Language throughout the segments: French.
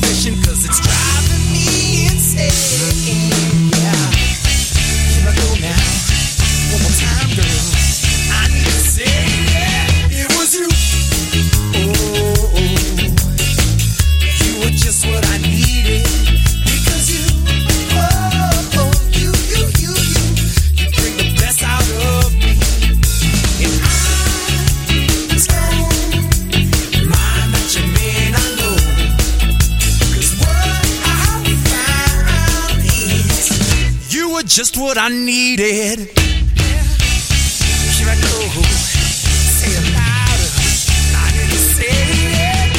confession, 'cause it's driving me insane. Yeah. Here I go now. One more time, girl. I need to say it was you. Oh, you were just what I needed. Because you bring the best out of me. And I don't mind that you mean I know. 'Cause what I found is you were just what I needed. Here I go, say it louder. I need to say it.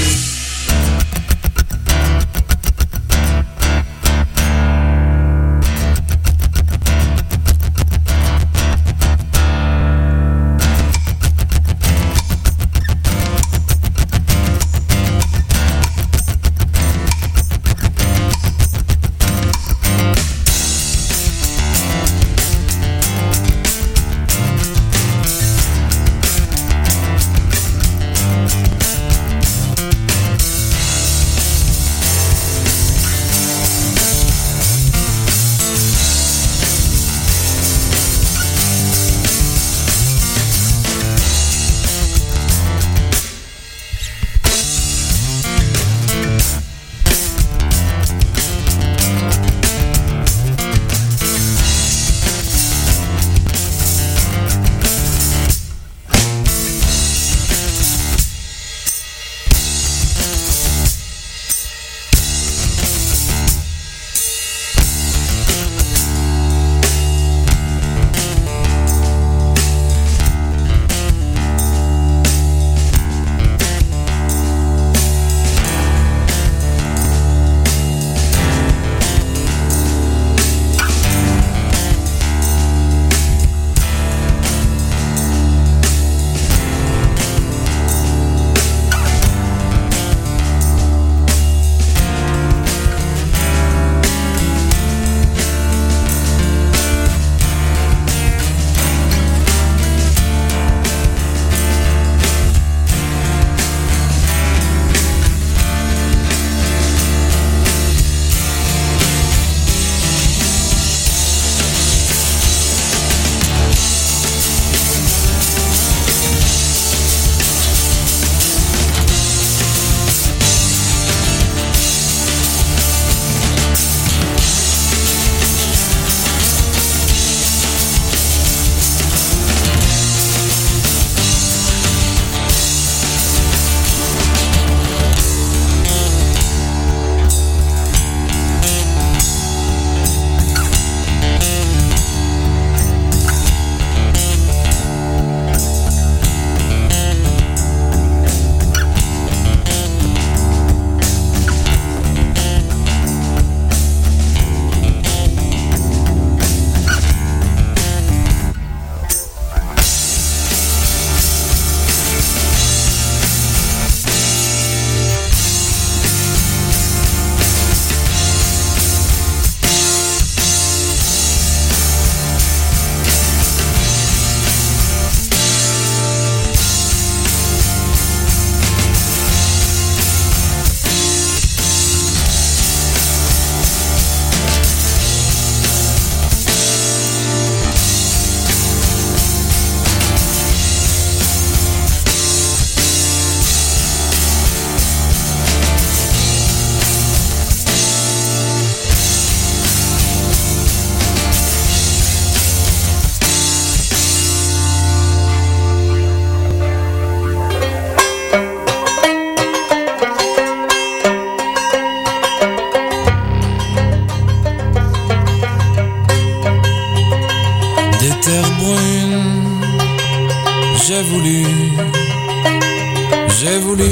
j'ai voulu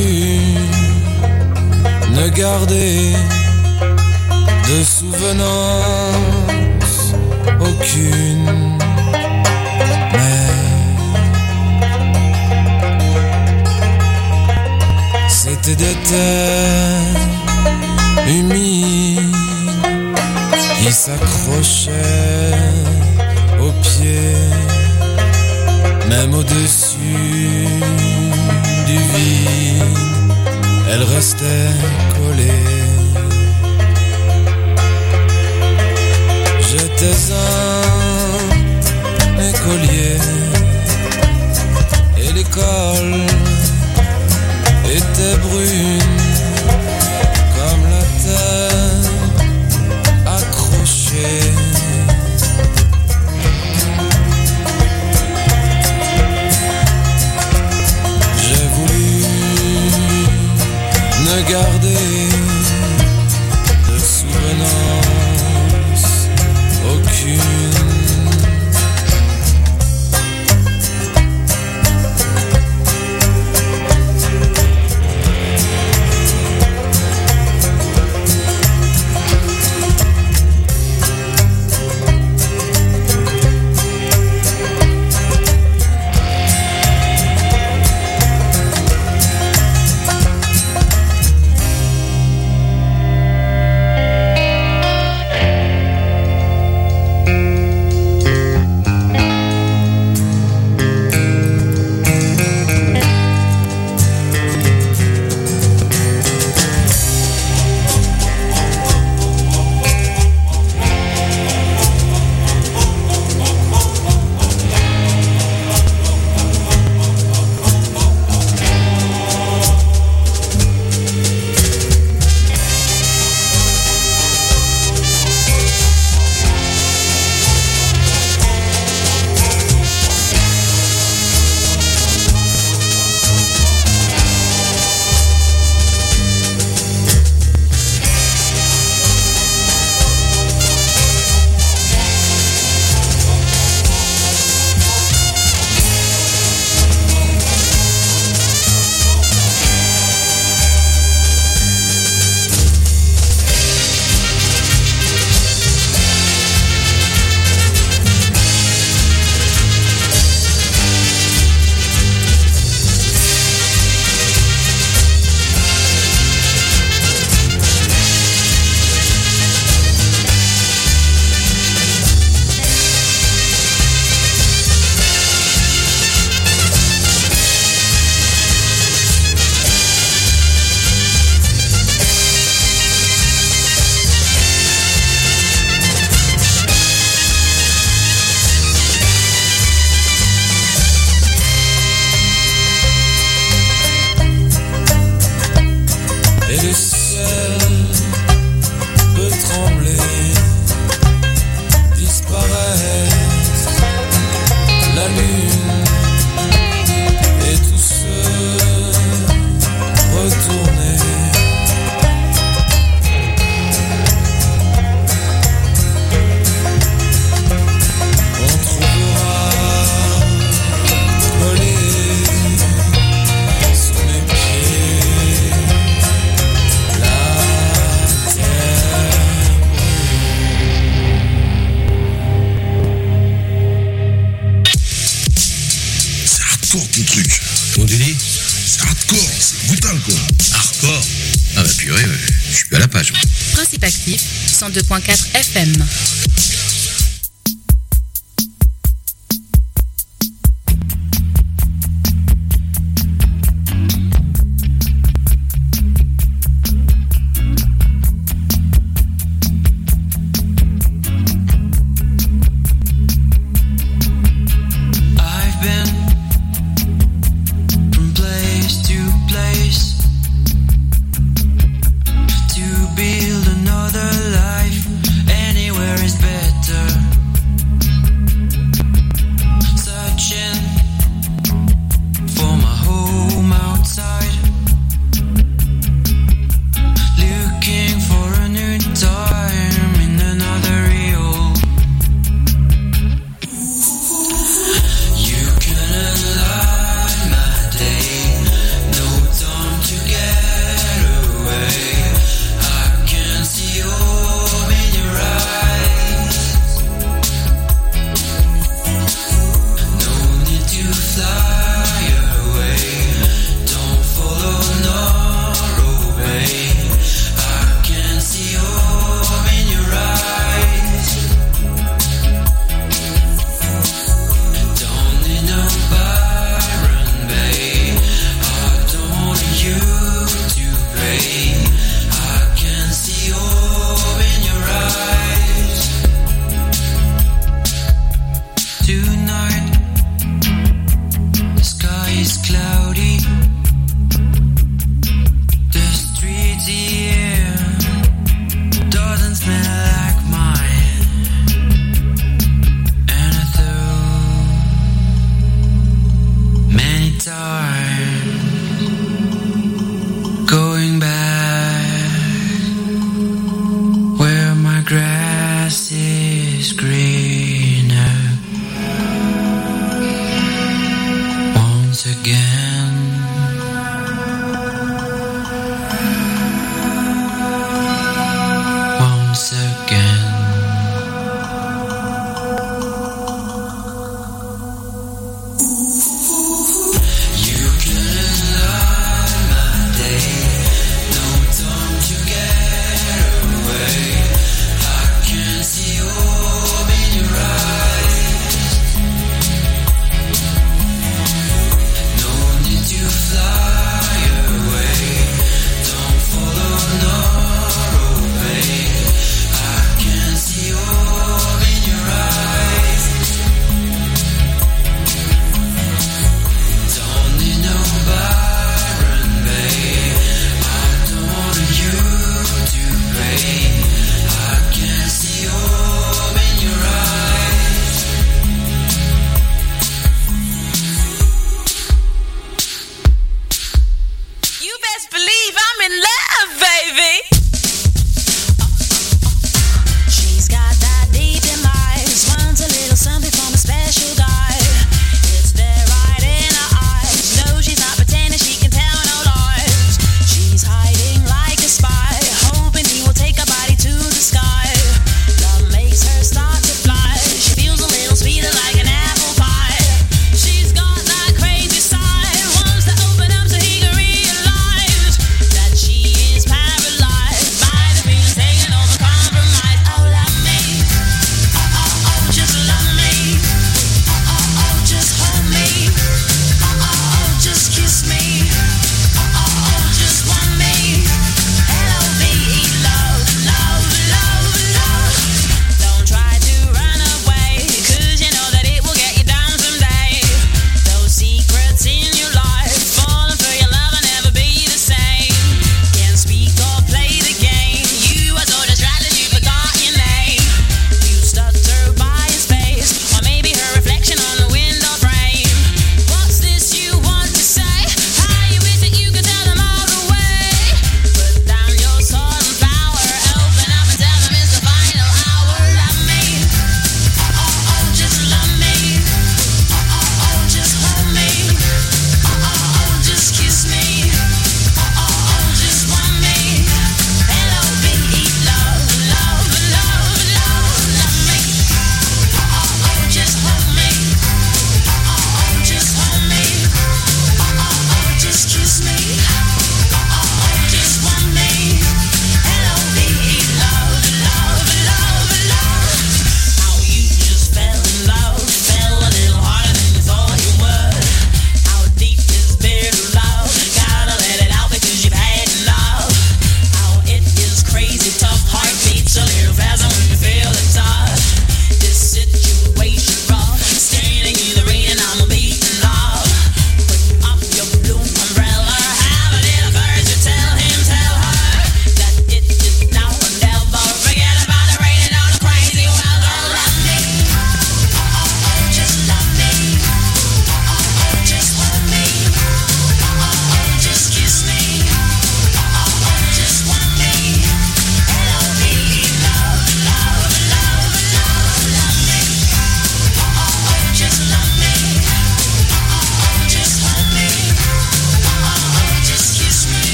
ne garder de souvenance aucune, mais c'était des terres humides qui s'accrochaient aux pieds, même au-dessus du vide, elle restait collée. l'écoute active 102.4 FM.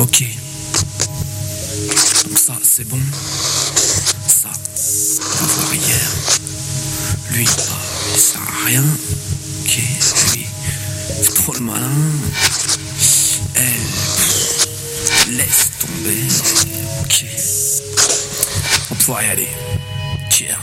Ok. Donc ça, c'est bon. Ça, on va voir hier. Lui, il sert à rien. Ok, lui, c'est trop le malin. Elle, laisse tomber. Ok. On pourra y aller. Tiens.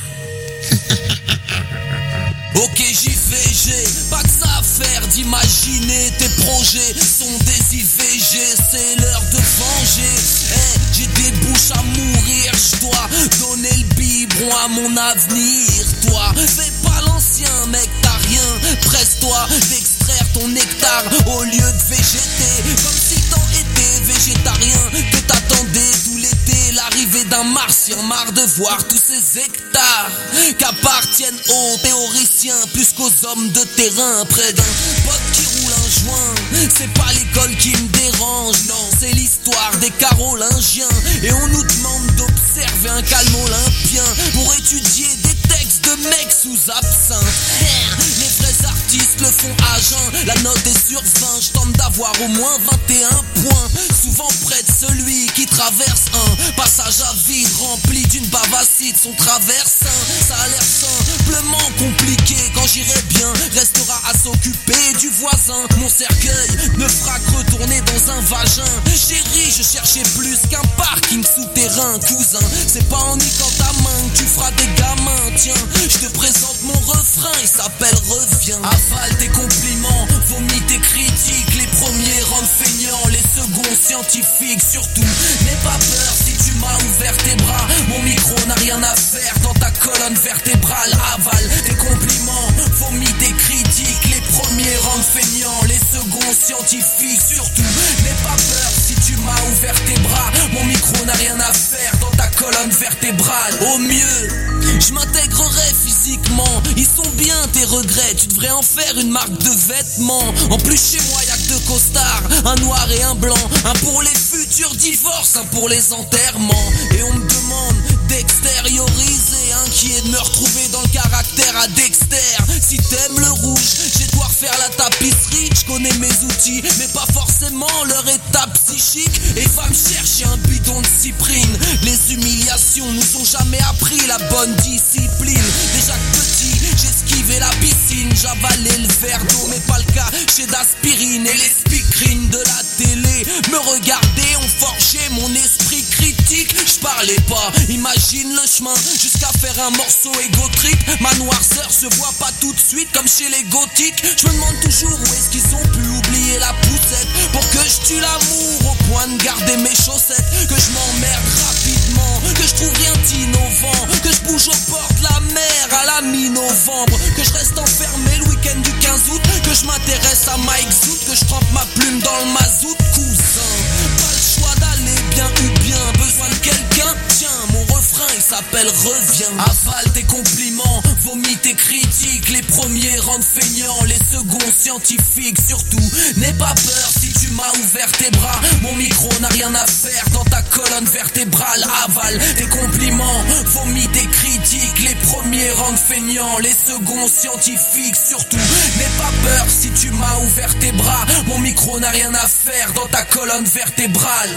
Ok, j'y vais, j'ai pas que ça à faire d'imaginer. Tes projets sont des IVG, c'est l'heure de venger. Hey, j'ai des bouches à mourir, je dois donner le biberon à mon avenir. Toi, fais pas l'ancien mec, t'as rien. Presse-toi d'extraire ton nectar au lieu de végéter. Comme si t'en étais végétarien, que t'attendais tout l'été l'arrivée d'un martien. Marre de voir tous ces hectares qu'appartiennent aux théoriciens plus qu'aux hommes de terrain. Près d'un pote qui roule un joint, c'est pas l'école qui me dérange, non, c'est l'histoire des Carolingiens. Et on nous demande d'observer un calme olympien pour étudier des textes de mecs sous absinthe. Les vrais artistes le font à jeun, la note est sur 20, je tente d'avoir au moins 21 points. Souvent près de celui qui traverse un passage à vide rempli d'une bave acide, son traversin. Ça a l'air simplement compliqué, quand j'irai bien, restera à s'occuper du voisin. Mon cercueil ne fera que retourner dans un vagin. Chérie, je cherchais plus qu'un parking souterrain. Cousin, c'est pas en niquant ta main que tu feras des gamins. Tiens, je te présente mon refrain, il s'appelle Reviens. Avale tes compliments, vomis tes critiques. Les premiers rendent feignants, les seconds scientifiques. Surtout, n'aie pas peur si tu m'as ouvert tes bras. Mon micro n'a rien à faire dans ta colonne vertébrale. Avale tes compliments, vomis tes critiques. Les premiers rendent feignants, les seconds scientifiques. Surtout, n'aie pas peur si tu m'as ouvert tes bras. Mon micro n'a rien à faire dans ta colonne vertébrale. Au mieux, je m'intégrerai physiquement. Ils sont bien tes regrets, tu devrais en faire une marque de vêtements. En plus chez moi y'a que deux costards, un noir et un blanc. Un pour les futurs divorces, un pour les enterrements. Et on me demande d'extérioriser, inquiet de me retrouver dans le caractère à Dexter. Si t'aimes le rouge, j'ai de quoi refaire la tapisserie. Je connais mes outils, mais pas forcément leur état psychique. Et va me chercher un bidon de cyprine. Les humiliations nous ont jamais appris la bonne discipline. Déjà que petit, j'esquivais la piscine, j'avalais le verre d'eau, mais pas le cas chez d'aspirine. Et les speakerines de la télé me regardaient, ont forgé mon esprit critique. Je parlais pas, imagine le chemin jusqu'à faire un morceau égo trip. Ma noirceur se voit pas tout de suite comme chez les gothiques. Je me demande toujours où est-ce qu'ils ont pu oublier la poussette pour que je tue l'amour au point de garder mes chaussettes. Que je m'emmerde rapidement, que je trouve rien d'innovant, que je bouge au bord de la mer à la mi-novembre, que je reste enfermé le week-end du 15 août, que je m'intéresse à Mike Zoot, que je trempe ma plume dans le mazout. Cousin, pas le choix d'aller bien ou bien, besoin de quelqu'un. Tiens, mon refrain il s'appelle Reviens. Avale tes compliments, vomis tes critiques. Les premiers rendent feignants, les seconds scientifiques. Surtout, n'aie pas peur si tu m'as ouvert tes bras. Mon micro n'a rien à faire dans ta colonne vertébrale. Avale tes compliments, vomis tes critiques. Les premiers rendent feignants, les seconds scientifiques. Surtout, n'aie pas peur si tu m'as ouvert tes bras. Mon micro n'a rien à faire dans ta colonne vertébrale.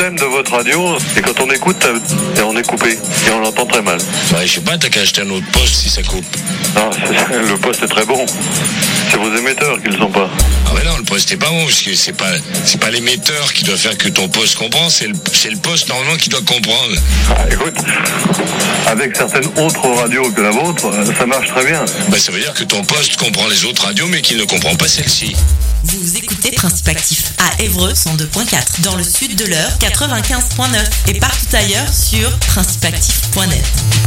problème de votre radio, c'est quand on écoute, et on est coupé. Et on l'entend très mal. Ouais, je sais pas, t'as qu'à acheter un autre poste si ça coupe. Non, le poste est très bon. C'est vos émetteurs qui le sont pas. Ah ouais, non, le poste est pas bon, parce que c'est pas l'émetteur qui doit faire que ton poste comprend, c'est le poste normalement qui doit comprendre. Ah, écoute, avec certaines autres radios que la vôtre, ça marche très bien. Bah, ça veut dire que ton poste comprend les autres radios, mais qu'il ne comprend pas celle-ci. Vous écoutez Principe Actif à Évreux 102.4, dans le sud de l'Eure 95.9 et partout ailleurs sur principeactif.net.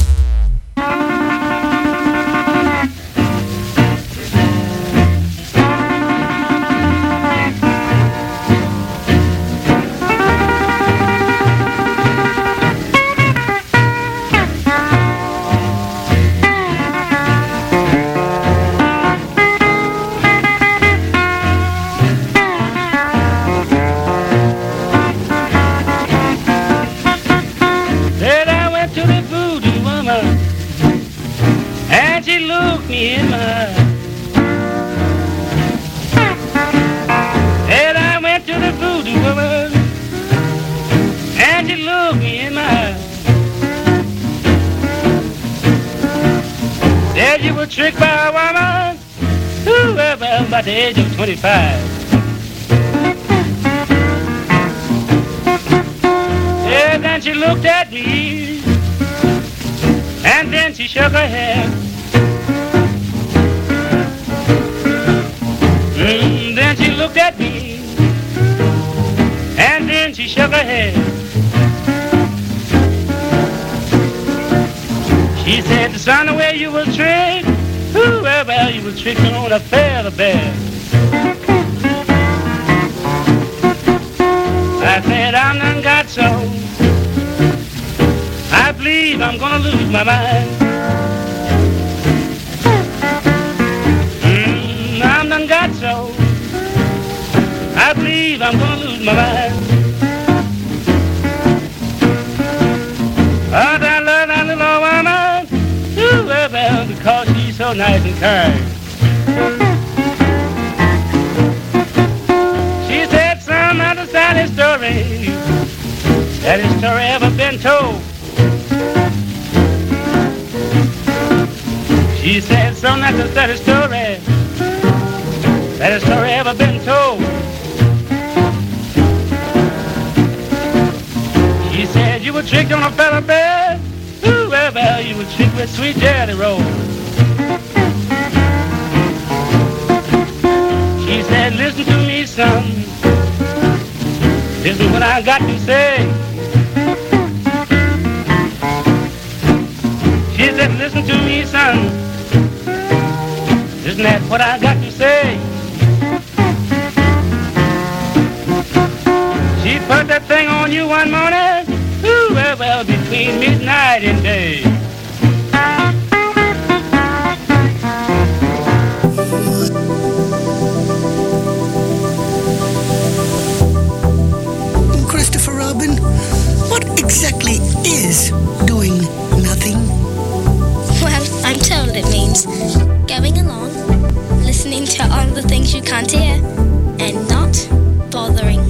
Tricked by a woman who was about the age of 25. And then she looked at me, and then she shook her head. Then she looked at me, and then she shook her head. She said, son, the way you was tricked, ooh, well, you was tricking on a feather bed. I said, I'm done got so, I believe I'm gonna lose my mind. I'm done got so, I believe I'm gonna lose my mind. Oh, I love that little old woman, ooh, well, because she's so nice and kind. She said some of the saddest story, saddest story ever been told. She said some of the saddest story, saddest story ever been told. She said you were tricked on a feather bed, ooh, well, you were tricked with sweet jelly roll. She said, listen to me, son, listen what I got to say. She said, listen to me, son, listen at what I got to say. She put that thing on you one morning, ooh, well, between midnight and day. Christopher Robin, what exactly is doing nothing? Well, I'm told it means going along, listening to all the things you can't hear, and not bothering.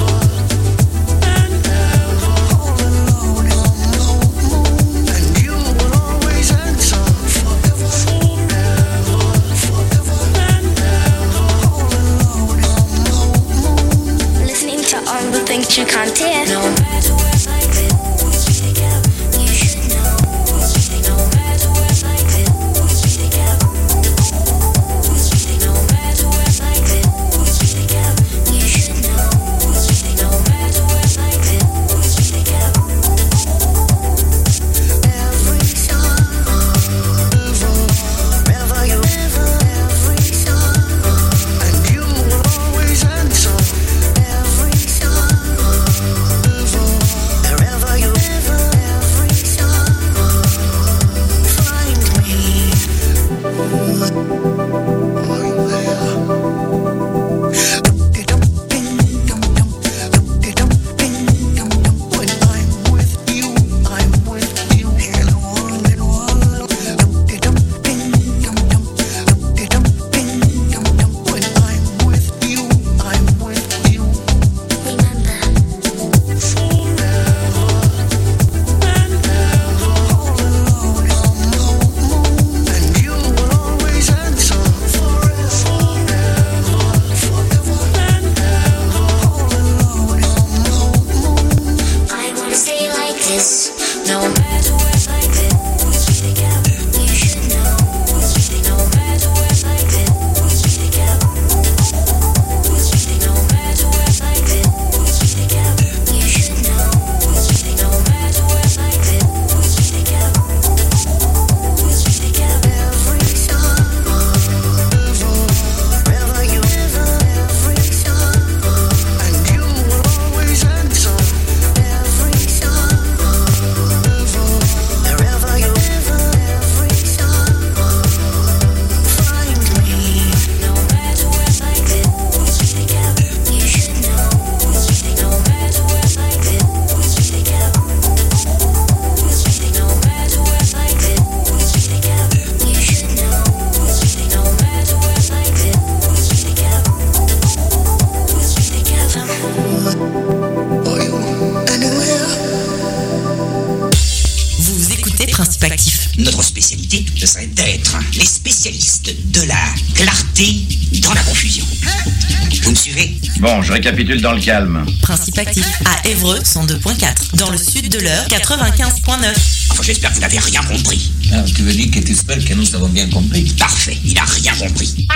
You ce serait d'être les spécialistes de la clarté dans la confusion. Vous me suivez? Bon, je récapitule dans le calme. Principe actif à Évreux 102.4. Dans le sud de l'heure 95.9. Enfin, j'espère que vous n'avez rien compris. Tu veux dire que tu espères que nous avons bien compris? Parfait, il a rien compris.